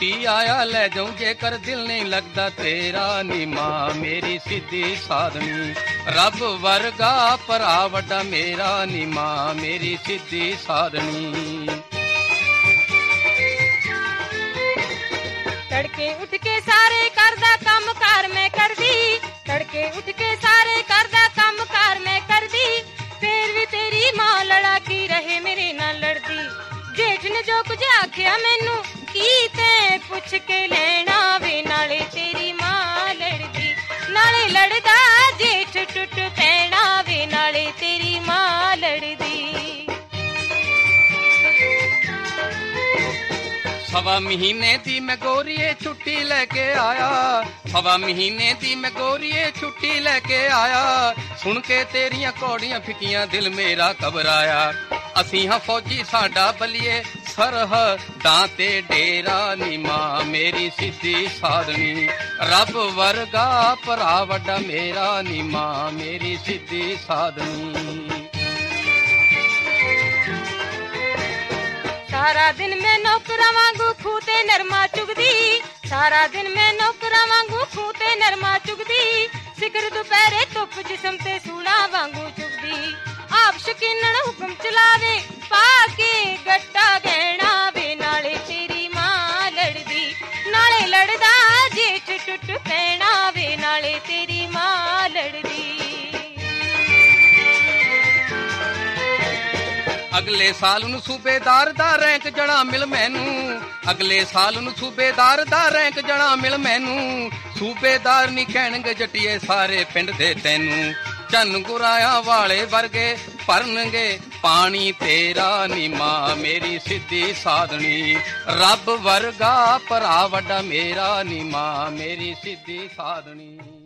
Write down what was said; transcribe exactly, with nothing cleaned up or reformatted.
छुट्टी आया ले जाऊं जेकर दिल नहीं लगता तेरा नी मां मेरी सीधी साधनी रब वर्गा भरा वड्डा मेरा नी मां मेरी सीधी साधनी। तड़के उठ के सारे करदा काम कार मैं कर दी, तड़के उठ के सारे करदा काम कार मैं कर दी, फिर भी तेरी मां लड़ा की रहे मेरे नाल लड़दी। जेठ ने जो कुछ आखिया मैनू की ते पुछ के लेना वे नाले तेरी मां लड़दी, नाले लड़दा जेठ टुट पैना वे नाले तेरी मां लड़दी। सवा महीने दी मैं गोरीए छुट्टी लेके आया, सवा महीने दी मैं गोरीए छुट्टी लेके आया, सुन के तेरियां कौड़ियां फिकियां दिल मेरा घबराया। असी हाँ फौजी साडा बलिए सरहदां ते डेरा नी मां मेरी सीधी साधनी रब वर्गा भरा वड्डा मेरा नी मां मेरी सीधी साधनी। सारा दिन मैं नौकरा वांगू खूते नरमा चुगदी, सारा दिन मैं नौकरा वांगू खूते नरमा चुगदी, सिकर दोपहरे धुप जिस्म ते सूला वांगू चुगदी। आप शकीनन हुक्म चलावे पाके गट्टा गहना वे नाले तेरी मां लड़दी, नाले लड़दा जेठ टुट पैना वे नाले तेरी मां लड़दी। अगले साल ਨੂੰ सूबेदार दा रैंक जणा मिल मैनू, अगले साल ਨੂੰ सूबेदार दा रैंक जणा मिल मैनू, सूबेदार नहीं कहणगे जटिए सारे पिंड दे तैनू, चन्न गुराया वाले वर्गे भरनगे पानी तेरा नी मां मेरी सीधी साधनी रब वर्गा भरा वड्डा मेरा नी मां मेरी सीधी साधनी।